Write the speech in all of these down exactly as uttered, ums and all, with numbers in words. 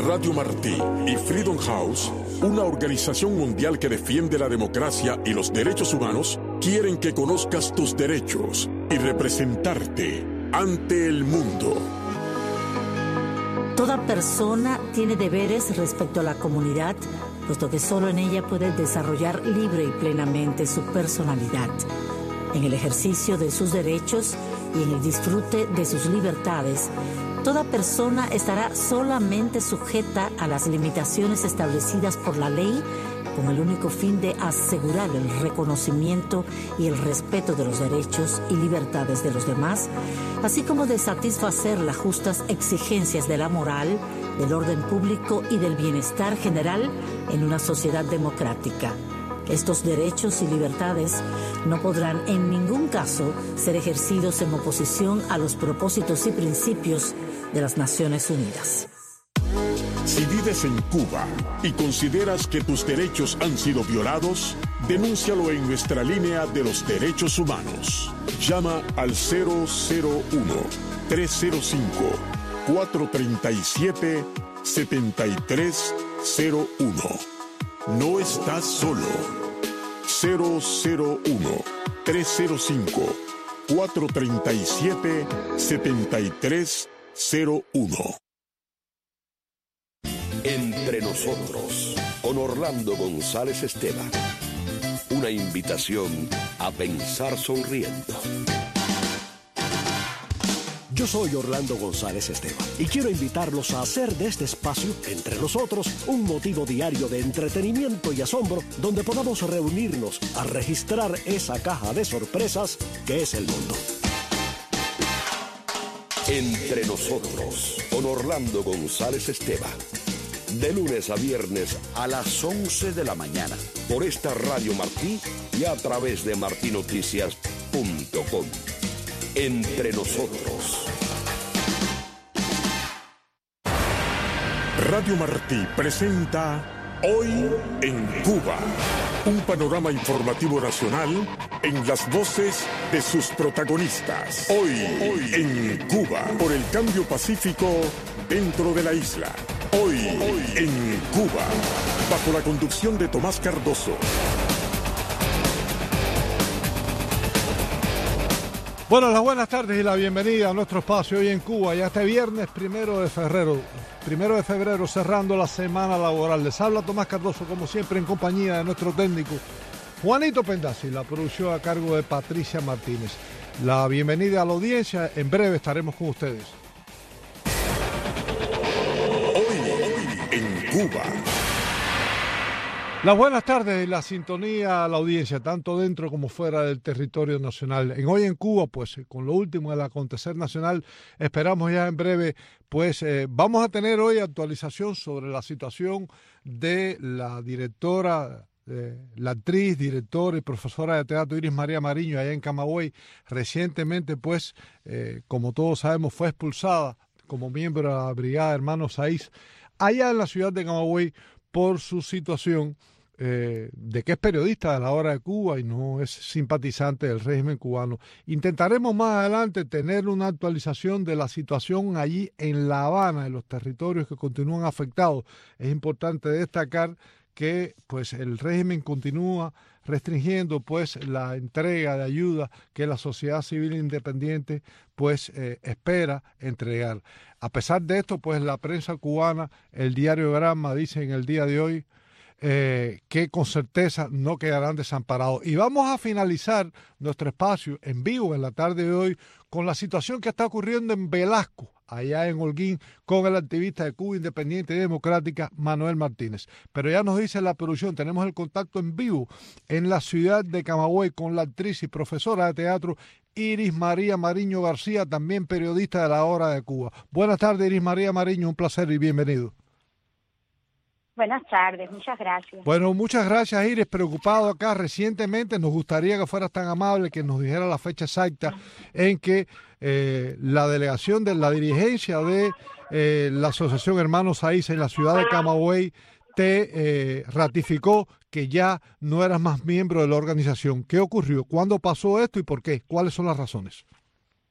Radio Martí y Freedom House, una organización mundial que defiende la democracia y los derechos humanos, quieren que conozcas tus derechos y representarte ante el mundo. Toda persona tiene deberes respecto a la comunidad, puesto que solo en ella puede desarrollar libre y plenamente su personalidad. En el ejercicio de sus derechos y en el disfrute de sus libertades, toda persona estará solamente sujeta a las limitaciones establecidas por la ley, con el único fin de asegurar el reconocimiento y el respeto de los derechos y libertades de los demás, así como de satisfacer las justas exigencias de la moral, del orden público y del bienestar general en una sociedad democrática. Estos derechos y libertades no podrán en ningún caso ser ejercidos en oposición a los propósitos y principios de las Naciones Unidas. Si vives en Cuba y consideras que tus derechos han sido violados, denúncialo en nuestra línea de los derechos humanos. Llama al cero cero uno, tres cero cinco, cuatro tres siete, siete tres cero uno. No estás solo. cero cero uno, tres cero cinco, cuatro tres siete, siete tres cero uno. Entre nosotros, con Orlando González Esteban. Una invitación a pensar sonriendo. Yo soy Orlando González Esteban y quiero invitarlos a hacer de este espacio, Entre Nosotros, un motivo diario de entretenimiento y asombro donde podamos reunirnos a registrar esa caja de sorpresas que es el mundo. Entre Nosotros, con Orlando González Esteban. De lunes a viernes a las once de la mañana, por esta Radio Martí y a través de martí noticias punto com. Entre Nosotros. Radio Martí presenta Hoy en Cuba, un panorama informativo nacional en las voces de sus protagonistas. Hoy, Hoy en Cuba, por el cambio pacífico dentro de la isla. Hoy, Hoy en Cuba, bajo la conducción de Tomás Cardoso. Bueno, las buenas tardes y la bienvenida a nuestro espacio Hoy en Cuba, ya este viernes primero de febrero, primero de febrero cerrando la semana laboral. Les habla Tomás Cardoso, como siempre, en compañía de nuestro técnico Juanito Pendazzi, la producción a cargo de Patricia Martínez. La bienvenida a la audiencia, en breve estaremos con ustedes. Hoy en Cuba. Las buenas tardes y la sintonía a la audiencia, tanto dentro como fuera del territorio nacional. En Hoy en Cuba, pues con lo último del acontecer nacional, esperamos ya en breve, pues eh, vamos a tener hoy actualización sobre la situación de la directora, eh, la actriz, directora y profesora de teatro Iris María Mariño allá en Camagüey. Recientemente, pues, eh, como todos sabemos, fue expulsada como miembro de la Brigada Hermanos Saiz allá en la ciudad de Camagüey por su situación eh, de que es periodista de La Hora de Cuba y no es simpatizante del régimen cubano. Intentaremos más adelante tener una actualización de la situación allí en La Habana, en los territorios que continúan afectados. Es importante destacar que pues el régimen continúa restringiendo pues la entrega de ayuda que la sociedad civil independiente pues eh, espera entregar. A pesar de esto, pues la prensa cubana, el diario Granma, dice en el día de hoy eh, que con certeza no quedarán desamparados. Y vamos a finalizar nuestro espacio en vivo en la tarde de hoy con la situación que está ocurriendo en Velasco, allá en Holguín, con el activista de Cuba Independiente y Democrática, Manuel Martínez. Pero ya nos dice la producción, tenemos el contacto en vivo en la ciudad de Camagüey con la actriz y profesora de teatro Iris María Mariño García, también periodista de La Hora de Cuba. Buenas tardes, Iris María Mariño, un placer y bienvenido. Buenas tardes, muchas gracias. Bueno, muchas gracias, Iris. Preocupado acá recientemente, nos gustaría que fueras tan amable que nos dijera la fecha exacta en que eh, la delegación de la dirigencia de eh, la Asociación Hermanos Saiz en la ciudad de Camagüey te eh, ratificó que ya no eras más miembro de la organización. ¿Qué ocurrió? ¿Cuándo pasó esto y por qué? ¿Cuáles son las razones?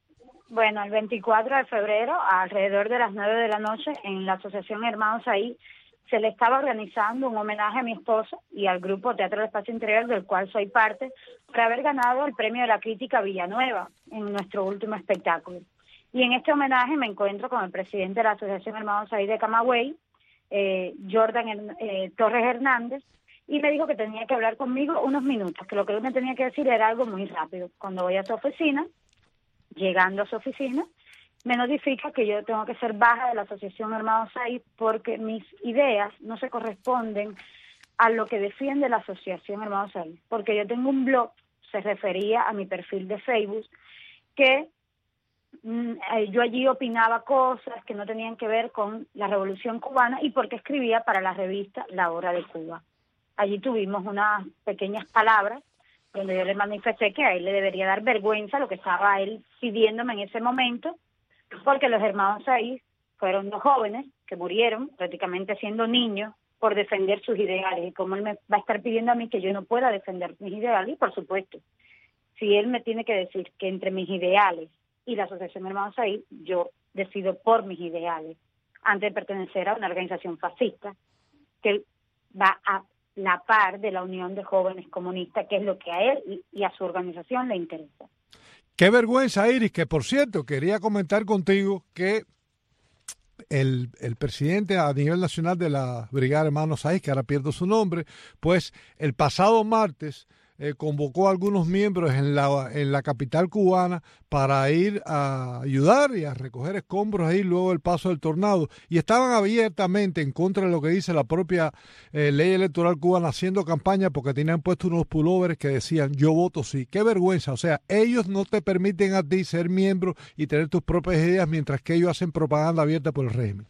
Bueno, el veinticuatro de febrero, alrededor de las nueve de la noche, en la Asociación Hermanos Ahí, se le estaba organizando un homenaje a mi esposa y al grupo Teatro del Espacio Interior, del cual soy parte, por haber ganado el Premio de la Crítica Villanueva en nuestro último espectáculo. Y en este homenaje me encuentro con el presidente de la Asociación Hermanos Ahí de Camagüey, eh, Jordan eh, Torres Hernández, y me dijo que tenía que hablar conmigo unos minutos, que lo que él me tenía que decir era algo muy rápido. Cuando voy a su oficina, llegando a su oficina, me notifica que yo tengo que ser baja de la Asociación Hermanos Ahí porque mis ideas no se corresponden a lo que defiende la Asociación Hermanos Ahí. Porque yo tengo un blog, se refería a mi perfil de Facebook, que mm, yo allí opinaba cosas que no tenían que ver con la Revolución Cubana y porque escribía para la revista La Hora de Cuba. Allí tuvimos unas pequeñas palabras donde yo le manifesté que a él le debería dar vergüenza lo que estaba él pidiéndome en ese momento, porque los Hermanos Ahí fueron dos jóvenes que murieron prácticamente siendo niños por defender sus ideales, y como él me va a estar pidiendo a mí que yo no pueda defender mis ideales, y por supuesto, si él me tiene que decir que entre mis ideales y la Asociación Hermanos Ahí, yo decido por mis ideales, antes de pertenecer a una organización fascista, que va a la par de la Unión de Jóvenes Comunistas, que es lo que a él y a su organización le interesa. Qué vergüenza, Iris, que por cierto, quería comentar contigo que el, el presidente a nivel nacional de la Brigada Hermanos Ahí, que ahora pierdo su nombre, pues el pasado martes eh, convocó a algunos miembros en la, en la capital cubana para ir a ayudar y a recoger escombros ahí luego del paso del tornado. Y estaban abiertamente en contra de lo que dice la propia eh, ley electoral cubana, haciendo campaña porque tenían puesto unos pullovers que decían yo voto sí. Qué vergüenza. O sea, ellos no te permiten a ti ser miembro y tener tus propias ideas mientras que ellos hacen propaganda abierta por el régimen.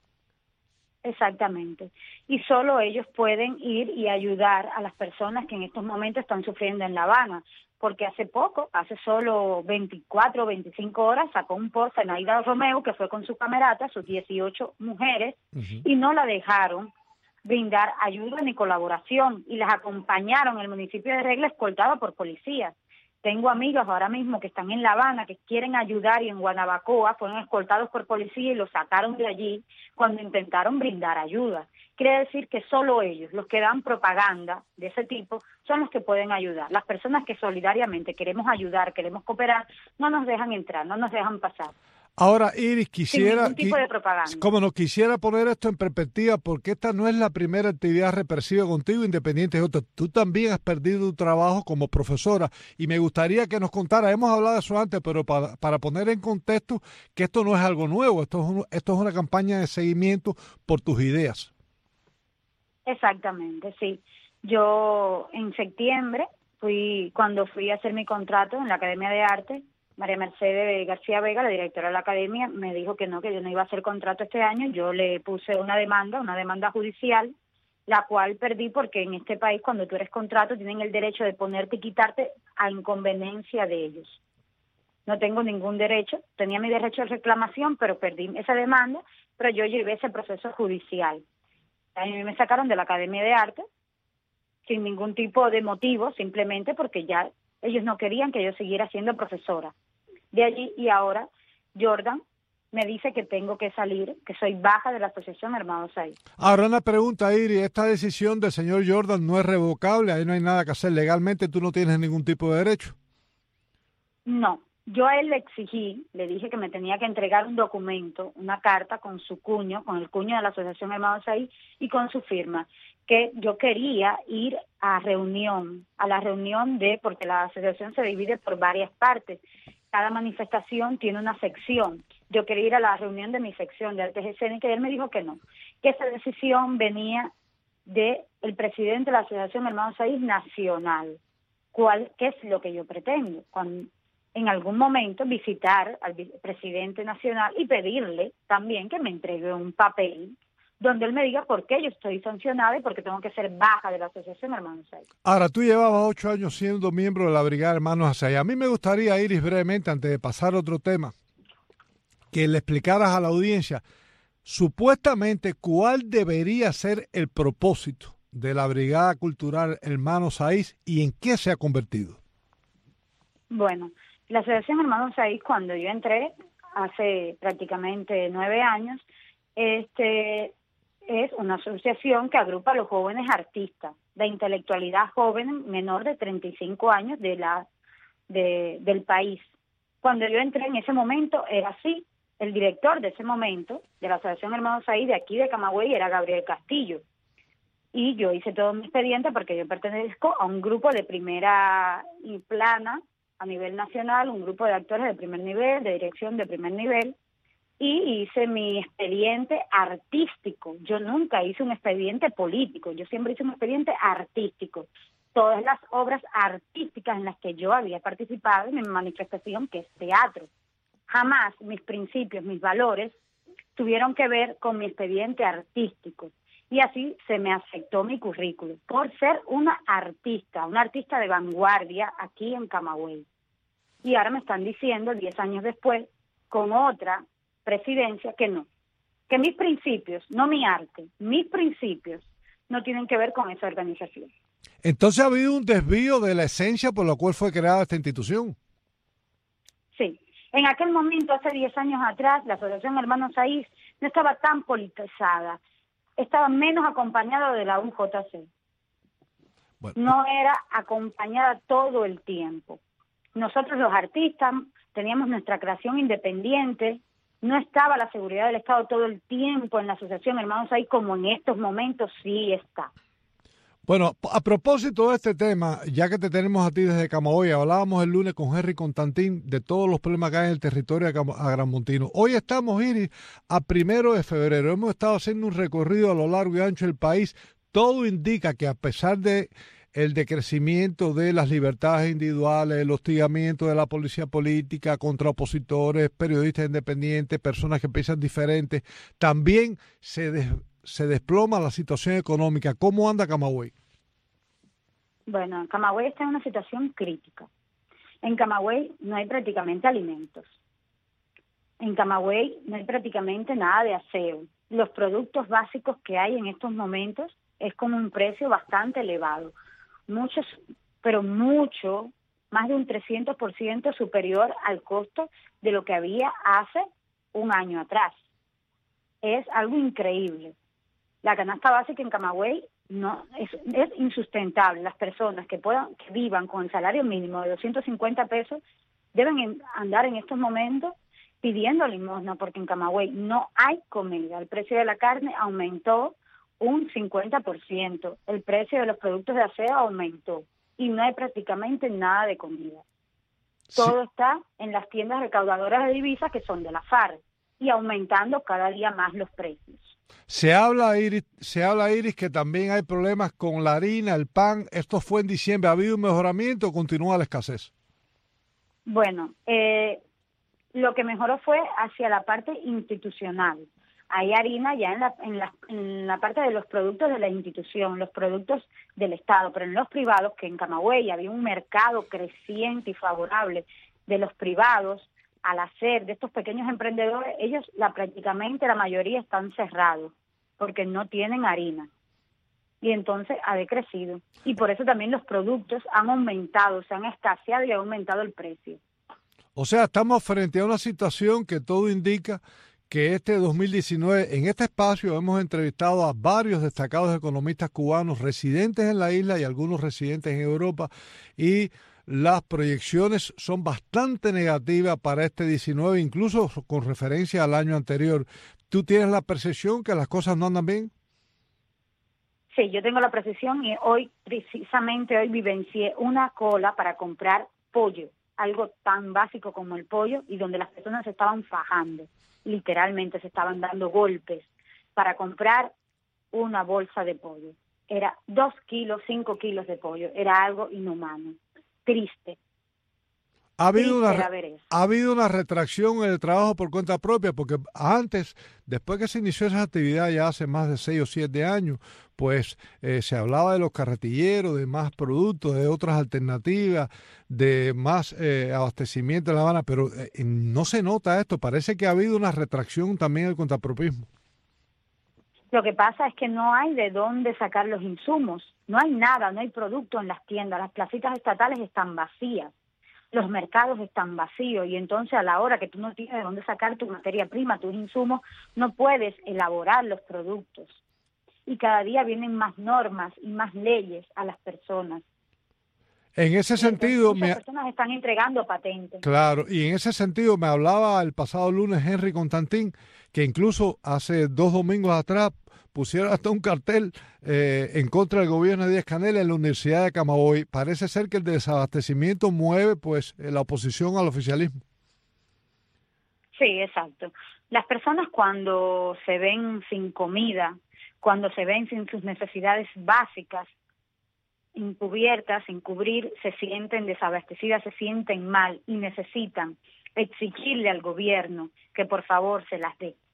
Exactamente. Y solo ellos pueden ir y ayudar a las personas que en estos momentos están sufriendo en La Habana, porque hace poco, hace solo veinticuatro o veinticinco horas, sacó un post en Aida Romeo, que fue con su camerata, sus dieciocho mujeres, uh-huh. y no la dejaron brindar ayuda ni colaboración, y las acompañaron en el municipio de Regla escoltada por policías. Tengo amigos ahora mismo que están en La Habana, que quieren ayudar, y en Guanabacoa fueron escoltados por policía y los sacaron de allí cuando intentaron brindar ayuda. Quiere decir que solo ellos, los que dan propaganda de ese tipo, son los que pueden ayudar. Las personas que solidariamente queremos ayudar, queremos cooperar, no nos dejan entrar, no nos dejan pasar. Ahora, Iris, quisiera, sin ningún tipo de propaganda. Como no quisiera poner esto en perspectiva, porque esta no es la primera actividad represiva contigo, independiente de otra. Tú también has perdido tu trabajo como profesora y me gustaría que nos contara, hemos hablado de eso antes, pero para, para poner en contexto que esto no es algo nuevo, esto es, un, esto es una campaña de seguimiento por tus ideas. Exactamente, sí. Yo en septiembre, fui cuando fui a hacer mi contrato en la Academia de Arte, María Mercedes García Vega, la directora de la academia, me dijo que no, que yo no iba a hacer contrato este año. Yo le puse una demanda, una demanda judicial, la cual perdí porque en este país cuando tú eres contrato tienen el derecho de ponerte y quitarte a inconveniencia de ellos. No tengo ningún derecho, tenía mi derecho de reclamación, pero perdí esa demanda, pero yo llevé ese proceso judicial. A mí me sacaron de la Academia de Arte sin ningún tipo de motivo, simplemente porque ya ellos no querían que yo siguiera siendo profesora. De allí y ahora Jordan me dice que tengo que salir, que soy baja de la Asociación Hermanos Ahí. Ahora una pregunta, Iris, esta decisión del señor Jordan no es revocable, ahí no hay nada que hacer legalmente, tú no tienes ningún tipo de derecho. No, yo a él le exigí, le dije que me tenía que entregar un documento, una carta con su cuño, con el cuño de la Asociación Hermanos Ahí y con su firma, que yo quería ir a reunión, a la reunión de, porque la asociación se divide por varias partes, cada manifestación tiene una sección, yo quería ir a la reunión de mi sección de artes escénicas y él me dijo que no, que esa decisión venía de el presidente de la Asociación Hermanos Ahí nacional, cuál, qué es lo que yo pretendo, cuando en algún momento visitar al presidente nacional y pedirle también que me entregue un papel donde él me diga por qué yo estoy sancionada y por qué tengo que ser baja de la Asociación Hermanos Ahí. Ahora, tú llevabas ocho años siendo miembro de la Brigada Hermanos Ahí. A mí me gustaría, Iris, brevemente, antes de pasar a otro tema, que le explicaras a la audiencia, supuestamente, cuál debería ser el propósito de la Brigada Cultural Hermanos Ahí y en qué se ha convertido. Bueno, la Asociación Hermanos Saiz, cuando yo entré, hace prácticamente nueve años, este es una asociación que agrupa a los jóvenes artistas, de intelectualidad joven menor de treinta y cinco años de la de, del país. Cuando yo entré en ese momento era así, el director de ese momento, de la Asociación Hermanos Saiz, de aquí de Camagüey, era Gabriel Castillo. Y yo hice todo mi expediente porque yo pertenezco a un grupo de primera y plana a nivel nacional, un grupo de actores de primer nivel, de dirección de primer nivel, y hice mi expediente artístico. Yo nunca hice un expediente político, yo siempre hice un expediente artístico. Todas las obras artísticas en las que yo había participado en mi manifestación, que es teatro. Jamás mis principios, mis valores, tuvieron que ver con mi expediente artístico. Y así se me aceptó mi currículum, por ser una artista, una artista de vanguardia aquí en Camagüey. Y ahora me están diciendo, diez años después, con otra presidencia, que no, que mis principios, no mi arte, mis principios no tienen que ver con esa organización. Entonces ha habido un desvío de la esencia por la cual fue creada esta institución. Sí, en aquel momento, hace diez años atrás, la Asociación Hermanos Saiz no estaba tan politizada, estaba menos acompañada de la U J C. Bueno. No era acompañada todo el tiempo. Nosotros los artistas teníamos nuestra creación independiente, no estaba la seguridad del Estado todo el tiempo en la Asociación Hermanos Saiz como en estos momentos sí está. Bueno, a propósito de este tema, ya que te tenemos a ti desde Camagüey, hablábamos el lunes con Henry Constantín de todos los problemas que hay en el territorio agramontino. Hoy estamos, Iris, a primero de febrero. Hemos estado haciendo un recorrido a lo largo y ancho del país. Todo indica que a pesar de el decrecimiento de las libertades individuales, el hostigamiento de la policía política contra opositores, periodistas independientes, personas que piensan diferentes, también se des se desploma la situación económica. ¿Cómo anda Camagüey? Bueno, Camagüey está en una situación crítica. En Camagüey no hay prácticamente alimentos. En Camagüey no hay prácticamente nada de aseo. Los productos básicos que hay en estos momentos es con un precio bastante elevado. Muchos, pero mucho, más de un trescientos por ciento superior al costo de lo que había hace un año atrás. Es algo increíble. La canasta básica en Camagüey no es, es insustentable. Las personas que puedan que vivan con el salario mínimo de doscientos cincuenta pesos deben en, andar en estos momentos pidiendo limosna, porque en Camagüey no hay comida. El precio de la carne aumentó un cincuenta por ciento. El precio de los productos de aseo aumentó y no hay prácticamente nada de comida. Sí. Todo está en las tiendas recaudadoras de divisas, que son de la FARC, y aumentando cada día más los precios. Se habla, Iris, se habla, Iris, que también hay problemas con la harina, el pan. Esto fue en diciembre. ¿Ha habido un mejoramiento o continúa la escasez? Bueno, eh, lo que mejoró fue hacia la parte institucional. Hay harina ya en la, en, la, en la parte de los productos de la institución, los productos del Estado, pero en los privados, que en Camagüey había un mercado creciente y favorable de los privados, al hacer de estos pequeños emprendedores, ellos la prácticamente la mayoría están cerrados porque no tienen harina. Y entonces ha decrecido. Y por eso también los productos han aumentado, se han escaseado y ha aumentado el precio. O sea, estamos frente a una situación que todo indica que este dos mil diecinueve, en este espacio hemos entrevistado a varios destacados economistas cubanos residentes en la isla y algunos residentes en Europa, y las proyecciones son bastante negativas para este diecinueve, incluso con referencia al año anterior. ¿Tú tienes la percepción que las cosas no andan bien? Sí, yo tengo la percepción y hoy, precisamente hoy, vivencié una cola para comprar pollo, algo tan básico como el pollo, y donde las personas se estaban fajando, literalmente se estaban dando golpes para comprar una bolsa de pollo. Era dos kilos, cinco kilos de pollo, era algo inhumano. Triste. Ha habido, una, ha habido una retracción en el trabajo por cuenta propia, porque antes, después que se inició esa actividad ya hace más de seis o siete años, pues eh, se hablaba de los carretilleros, de más productos, de otras alternativas, de más eh, abastecimiento en La Habana, pero eh, no se nota esto. Parece que ha habido una retracción también del contrapropismo. Lo que pasa es que no hay de dónde sacar los insumos, no hay nada, no hay producto en las tiendas, las placitas estatales están vacías. los mercados están vacíos y entonces a la hora que tú no tienes de dónde sacar tu materia prima, tus insumos, no puedes elaborar los productos. Y cada día vienen más normas y más leyes a las personas. En ese sentido, muchas me... personas están entregando patentes. Claro, y en ese sentido me hablaba el pasado lunes Henry Constantín, que incluso hace dos domingos atrás pusieron hasta un cartel eh, en contra del gobierno de Díaz-Canel en la Universidad de Camagüey. Parece ser que el desabastecimiento mueve pues la oposición al oficialismo. Sí, exacto. Las personas cuando se ven sin comida, cuando se ven sin sus necesidades básicas, encubiertas, sin cubrir, se sienten desabastecidas, se sienten mal y necesitan exigirle al gobierno que por favor se las dé.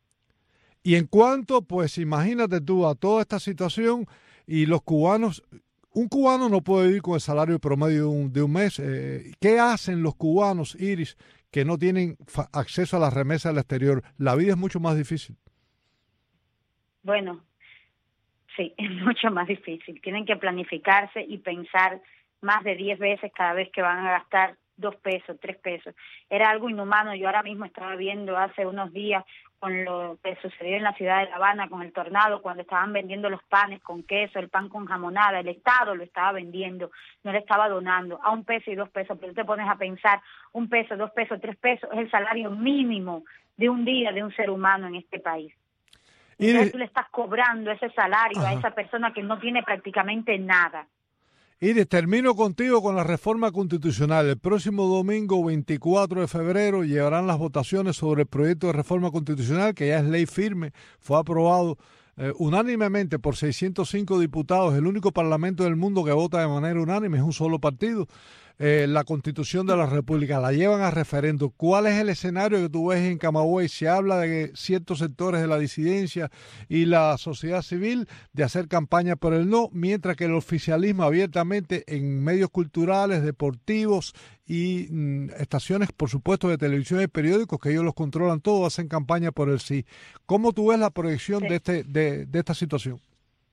Y en cuanto, pues imagínate tú, a toda esta situación y los cubanos, un cubano no puede vivir con el salario promedio de un, de un mes. Eh, ¿Qué hacen los cubanos, Iris, que no tienen acceso a las remesas del exterior? La vida es mucho más difícil. Bueno, sí, es mucho más difícil. Tienen que planificarse y pensar más de diez veces cada vez que van a gastar dos pesos, tres pesos. Era algo inhumano. Yo ahora mismo estaba viendo hace unos días con lo que sucedió en la ciudad de La Habana con el tornado, cuando estaban vendiendo los panes con queso, el pan con jamonada, el Estado lo estaba vendiendo, no le estaba donando a un peso y dos pesos, pero tú te pones a pensar, un peso, dos pesos, tres pesos, es el salario mínimo de un día de un ser humano en este país. Y entonces tú le estás cobrando ese salario Ajá. a esa persona que no tiene prácticamente nada. Iris, termino contigo con la reforma constitucional. El próximo domingo veinticuatro de febrero llevarán las votaciones sobre el proyecto de reforma constitucional, que ya es ley firme, fue aprobado eh, unánimemente por seiscientos cinco diputados. El único parlamento del mundo que vota de manera unánime es un solo partido. Eh, la Constitución de la República la llevan a referendo. ¿Cuál es el escenario que tú ves en Camagüey? Se habla de ciertos sectores de la disidencia y la sociedad civil de hacer campaña por el no, mientras que el oficialismo abiertamente en medios culturales, deportivos y mm, estaciones, por supuesto, de televisión y periódicos, que ellos los controlan todos, hacen campaña por el sí. ¿Cómo tú ves la proyección sí. de, este, de, de esta situación?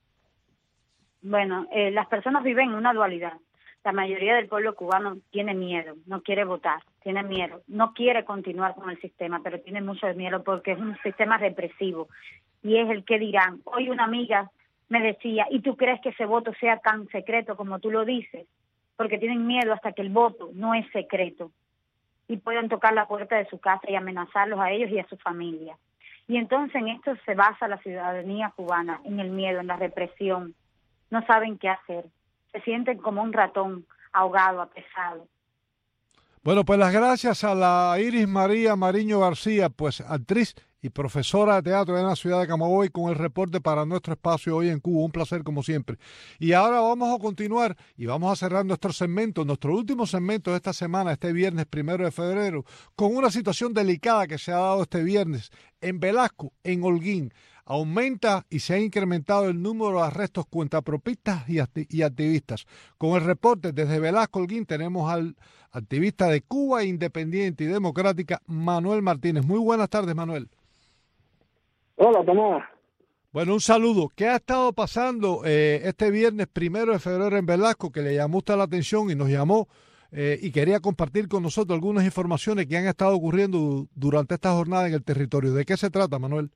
Bueno, eh, las personas viven una dualidad. La mayoría del pueblo cubano tiene miedo, no quiere votar, tiene miedo, no quiere continuar con el sistema, pero tiene mucho miedo porque es un sistema represivo y es el que dirán. Hoy una amiga me decía, ¿y tú crees que ese voto sea tan secreto como tú lo dices? Porque tienen miedo hasta que el voto no es secreto y pueden tocar la puerta de su casa y amenazarlos a ellos y a su familia. Y entonces en esto se basa la ciudadanía cubana, en el miedo, en la represión. No saben qué hacer. Se sienten como un ratón ahogado, apresado. Bueno, pues las gracias a la Iris María Mariño García, pues actriz y profesora de teatro en la ciudad de Camagüey, con el reporte para nuestro espacio Hoy en Cuba. Un placer como siempre. Y ahora vamos a continuar y vamos a cerrar nuestro segmento, nuestro último segmento de esta semana, este viernes primero de febrero, con una situación delicada que se ha dado este viernes en Velasco, en Holguín. Aumenta y se ha incrementado el número de arrestos cuentapropistas y, acti y activistas. Con el reporte desde Velasco, Holguín, tenemos al activista de Cuba Independiente y Democrática, Manuel Martínez. Muy buenas tardes, Manuel. Hola, Tomás. Bueno, un saludo. ¿Qué ha estado pasando eh, este viernes primero de febrero en Velasco, que le llamó usted la atención y nos llamó eh, y quería compartir con nosotros algunas informaciones que han estado ocurriendo durante esta jornada en el territorio? ¿De qué se trata, Manuel?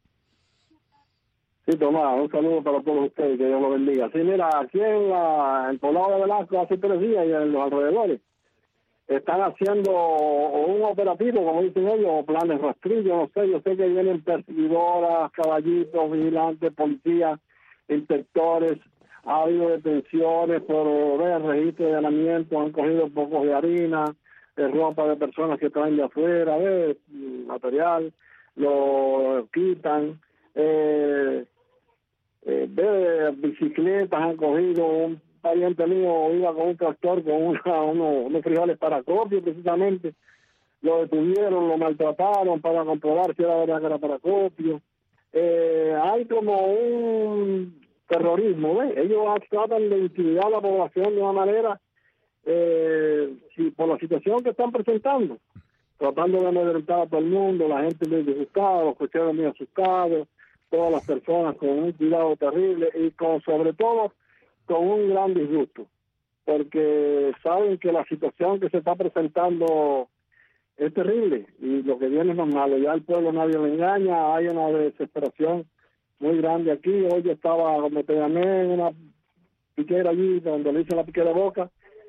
Sí, Tomás, un saludo para todos ustedes, que Dios los bendiga. Sí, mira, aquí en la, el poblado de Velasco hace tres días y en los alrededores están haciendo un operativo, como dicen ellos, o planes rastrillos, no sé, yo sé que vienen perseguidoras, caballitos, vigilantes, policías, inspectores, ha habido detenciones por ver registro de allanamiento, han cogido pocos de harina, de ropa de personas que traen de afuera, de material, lo quitan. Eh, eh, de bicicletas han cogido. Un pariente mío iba con un tractor con una, uno, unos frijoles para copio, precisamente lo detuvieron, lo maltrataron para comprobar si era verdad que era para copio. Eh, hay como un terrorismo, ¿ves? Ellos tratan de intimidar a la población de una manera eh, si, por la situación que están presentando, tratando de amedrentar a todo el mundo, la gente muy disgustada, los cocheros muy asustados, todas las personas con un cuidado terrible y con sobre todo con un gran disgusto. porque saben que la situación que se está presentando es terrible y lo que viene es normal. Ya el pueblo nadie le engaña, hay una desesperación muy grande aquí. Hoy yo estaba, me llamé en una piquera allí donde le hice la piquera de Boca.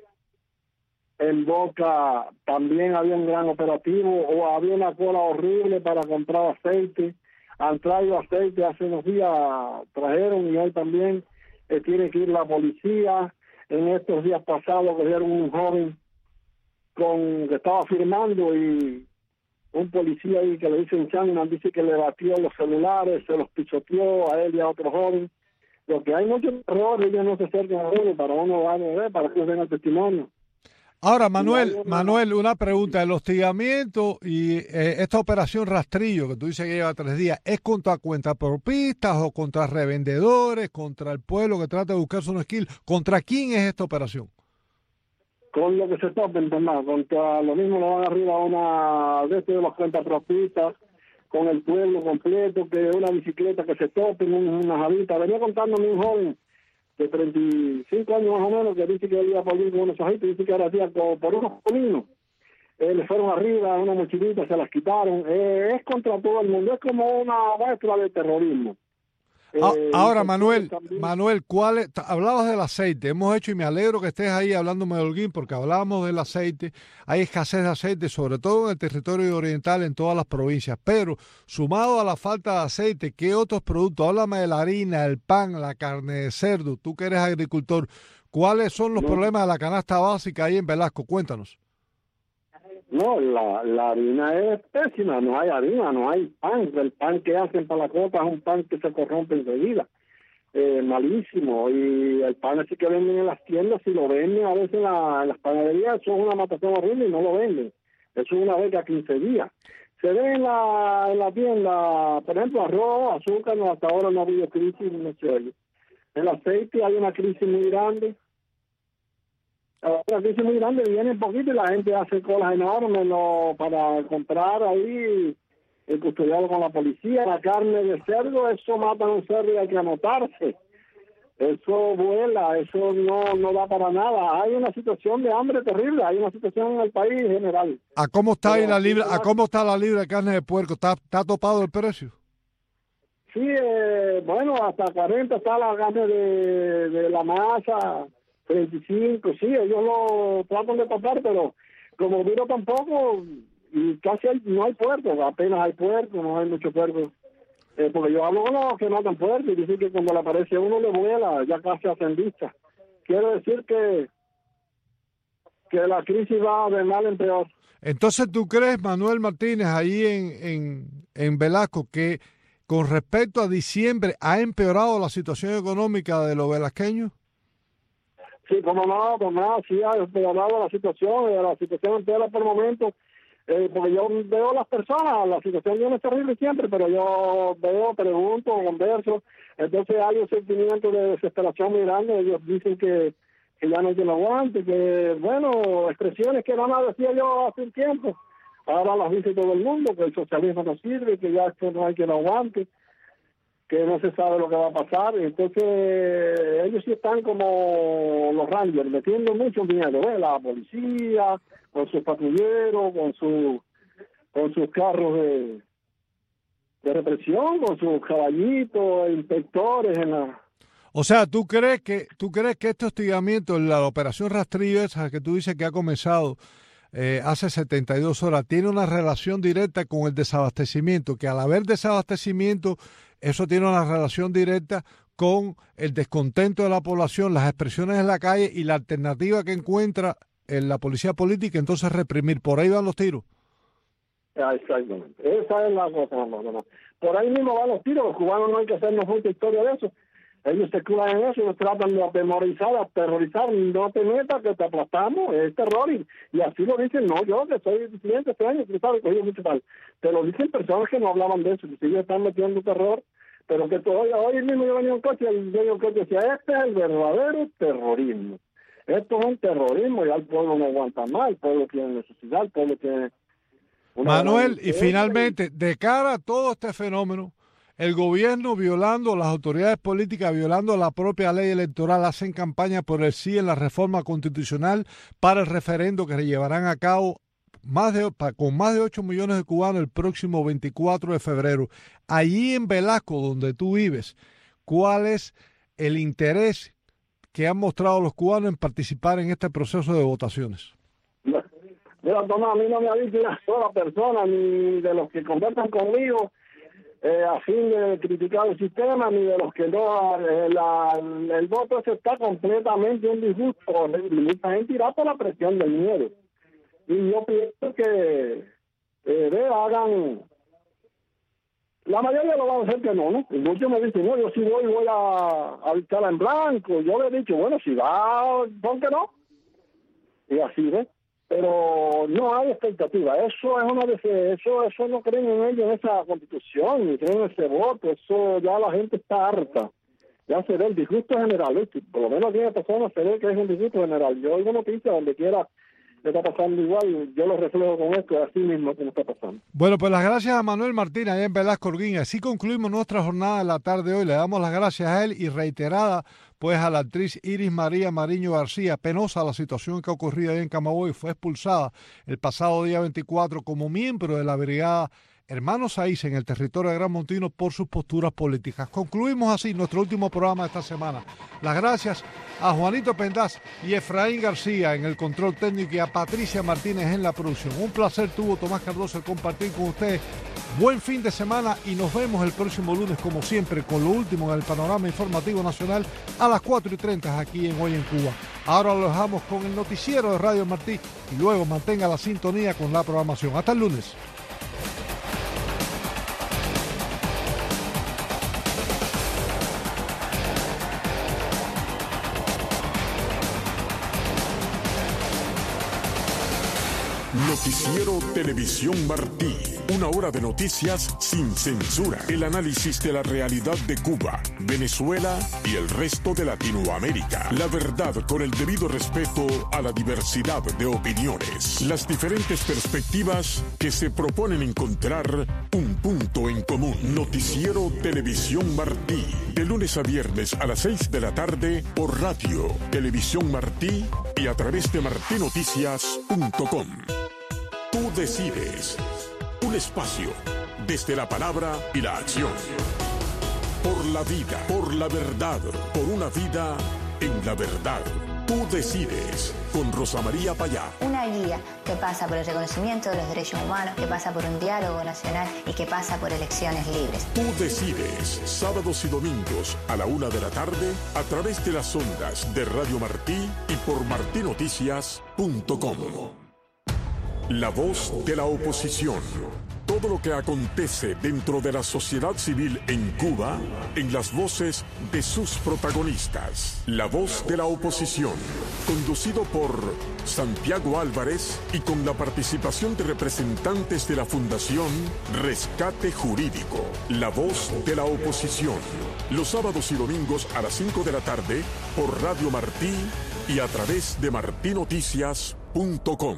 En Boca también había un gran operativo, o había una cola horrible para comprar aceite. Han traído aceite hace unos días, trajeron, y hoy también eh, tiene que ir la policía. En estos días pasados cogieron un joven con que estaba firmando y un policía ahí que le dicen Changman dice que le batió los celulares, se los pisoteó a él y a otro joven. Lo que hay muchos errores, ellos no se acercan a uno para uno va a ver, para que den el testimonio. Ahora, Manuel, Manuel, una pregunta. El hostigamiento y eh, esta operación rastrillo que tú dices que lleva tres días, ¿es contra cuentapropistas o contra revendedores, contra el pueblo que trata de buscarse un esquil? ¿Contra quién es esta operación? Con lo que se topen, hermano. Contra lo mismo lo van arriba a una de estos de los cuentapropistas, con el pueblo completo, que una bicicleta que se topen, una javita. Venía contándome un joven de treinta y cinco años más o menos, que dice que él iba por ir con unos ojitos, dice que ahora hacía por unos colinos. Eh, le fueron arriba, una mochilita, se las quitaron. Eh, es contra todo el mundo, es como una muestra de terrorismo. Eh, ahora, Manuel, también... Manuel, ¿cuál es? Hablabas del aceite, hemos hecho, y me alegro que estés ahí hablándome de Holguín, porque hablábamos del aceite, hay escasez de aceite, sobre todo en el territorio oriental, en todas las provincias, pero sumado a la falta de aceite, ¿qué otros productos? Háblame de la harina, el pan, la carne de cerdo, tú que eres agricultor, ¿cuáles son los no. problemas de la canasta básica ahí en Velasco? Cuéntanos. No, la, la harina es pésima, no hay harina, no hay pan. El pan que hacen para la copa es un pan que se corrompe enseguida, eh, malísimo. Y el pan así que venden en las tiendas, si lo venden a veces en, la, en las panaderías, eso es una matación horrible y no lo venden. Eso es una vez cada quince días. Se ve en la, en la tienda, por ejemplo, arroz, azúcar, no, hasta ahora no ha habido crisis, no se oye. El aceite hay una crisis muy grande. Ahora crisis muy grande, viene un poquito y la gente hace colas enormes no, para comprar ahí, el custodiado con la policía. La carne de cerdo, eso mata a un cerdo y hay que anotarse. Eso vuela, eso no, no da para nada. Hay una situación de hambre terrible, hay una situación en el país en general. ¿A cómo está ahí la libra, a cómo está la libra de carne de puerco? ¿Está, está topado el precio? Sí, eh, bueno, hasta cuarenta está la carne de, de la masa. treinta y cinco, sí, ellos lo tratan de tapar, pero como vino tampoco, y casi hay, no hay puertos, apenas hay puertos, no hay muchos puertos. Eh, porque yo hablo con los que no dan puertos y dicen que cuando le aparece a uno le vuela, ya casi hacen vista. Quiero decir que, que la crisis va de mal en peor. Entonces, ¿tú crees, Manuel Martínez, ahí en, en, en Velasco, que con respecto a diciembre ha empeorado la situación económica de los velasqueños? Sí, como no, como no, sí ha empeorado la situación, la situación empeora por momentos, eh, porque yo veo las personas, la situación no es terrible siempre, pero yo veo, pregunto, converso, entonces hay un sentimiento de desesperación muy grande, ellos dicen que, que ya no hay quien lo aguante, que, bueno, expresiones que nada más decía yo hace un tiempo, ahora las dice todo el mundo, que el socialismo no sirve, que ya esto no hay quien lo aguante, que no se sabe lo que va a pasar. Entonces ellos sí están como los Rangers, metiendo mucho miedo, ¿eh? La policía, con sus patrulleros, con su, con sus carros de, de represión, con sus caballitos, inspectores en la... O sea, ¿tú crees que tú crees que este hostigamiento, la operación rastrillo esa que tú dices que ha comenzado eh, hace setenta y dos horas, tiene una relación directa con el desabastecimiento, que al haber desabastecimiento, eso tiene una relación directa con el descontento de la población, las expresiones en la calle y la alternativa que encuentra en la policía política, entonces reprimir? ¿Por ahí van los tiros? Exactamente. Esa es la cosa. No, no, no. Por ahí mismo van los tiros. Los cubanos no hay que hacernos mucha historia de eso. Ellos se curan en eso, ellos tratan de atemorizar, aterrorizar, no te metas que te aplastamos, es terror, y, y así lo dicen, no yo que soy cliente este año, que sabes, cogido mucho tal, te lo dicen personas que no hablaban de eso, que ellos están metiendo terror, pero que todavía, hoy mismo yo venía en un coche y el dueño del coche decía, este es el verdadero terrorismo, esto es un terrorismo, ya el pueblo no aguanta más, el pueblo tiene necesidad, el pueblo tiene... Manuel, y finalmente, de cara a todo este fenómeno, El gobierno violando, las autoridades políticas violando la propia ley electoral, hacen campaña por el sí en la reforma constitucional para el referendo que se llevarán a cabo más de, con más de ocho millones de cubanos el próximo veinticuatro de febrero. Allí en Velasco, donde tú vives, ¿cuál es el interés que han mostrado los cubanos en participar en este proceso de votaciones? Mira, Tomás, a mí no me ha dicho una sola persona, ni de los que conversan conmigo, Eh, a fin de criticar el sistema, ni de los que no, eh, la, el voto ese está completamente en disgusto, y mucha gente irá por la presión del miedo. Y yo pienso que eh, ve, hagan, la mayoría lo van a hacer que no, ¿no? Y muchos me dicen, no, yo si voy, voy a, a dictarla en blanco. Yo le he dicho, bueno, si va, ¿por qué no? Y así, ¿ves? Pero no hay expectativa. Eso es una de eso, eso no creen en ellos, en esa constitución, ni creen en ese voto. Eso ya la gente está harta. Ya se ve el disgusto general, ¿viste? Por lo menos diez personas se ve que es un disgusto general. Yo oigo noticias donde quiera le está pasando igual, yo lo reflejo con esto, así mismo que me está pasando. Bueno, pues las gracias a Manuel Martínez allá en Velasco Holguín. Así concluimos nuestra jornada de la tarde de hoy. Le damos las gracias a él y reiterada pues a la actriz Iris María Mariño García. Penosa la situación que ha ocurrido ahí en Camagüey. Fue expulsada el pasado día veinticuatro como miembro de la brigada Hermanos Saiz en el territorio de Gran Montino por sus posturas políticas. Concluimos así nuestro último programa de esta semana. Las gracias a Juanito Pendaz y Efraín García en el control técnico y a Patricia Martínez en la producción. Un placer tuvo Tomás Cardoso el compartir con ustedes. Buen fin de semana y nos vemos el próximo lunes como siempre con lo último en el panorama informativo nacional a las cuatro y treinta aquí en Hoy en Cuba. Ahora lo dejamos con el noticiero de Radio Martí y luego mantenga la sintonía con la programación. Hasta el lunes. Noticiero Televisión Martí. Una hora de noticias sin censura. El análisis de la realidad de Cuba, Venezuela y el resto de Latinoamérica. La verdad con el debido respeto a la diversidad de opiniones. Las diferentes perspectivas que se proponen encontrar un punto en común. Noticiero Televisión Martí. De lunes a viernes a las seis de la tarde por Radio Televisión Martí y a través de martí noticias punto com. Tú decides. Un espacio desde la palabra y la acción. Por la vida, por la verdad, por una vida en la verdad. Tú decides con Rosa María Payá. Una guía que pasa por el reconocimiento de los derechos humanos, que pasa por un diálogo nacional y que pasa por elecciones libres. Tú decides, sábados y domingos a la una de la tarde a través de las ondas de Radio Martí y por martí noticias punto com. La voz de la oposición. Todo lo que acontece dentro de la sociedad civil en Cuba, en las voces de sus protagonistas. La voz de la oposición, conducido por Santiago Álvarez y con la participación de representantes de la Fundación Rescate Jurídico. La voz de la oposición, los sábados y domingos a las cinco de la tarde por Radio Martí y a través de martí noticias punto com.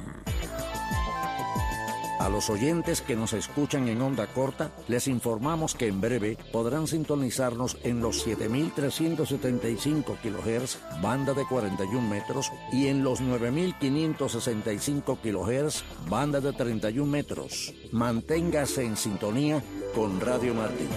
A los oyentes que nos escuchan en onda corta, les informamos que en breve podrán sintonizarnos en los siete mil trescientos setenta y cinco kilohertz, banda de cuarenta y un metros, y en los nueve mil quinientos sesenta y cinco kilohertz, banda de treinta y un metros. Manténgase en sintonía con Radio Martí.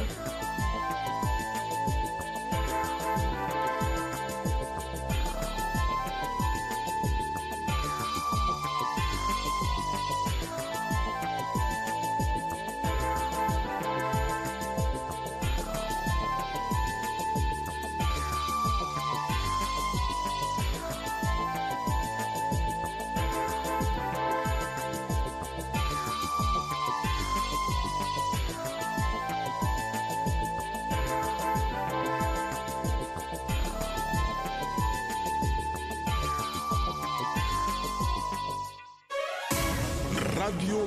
Radio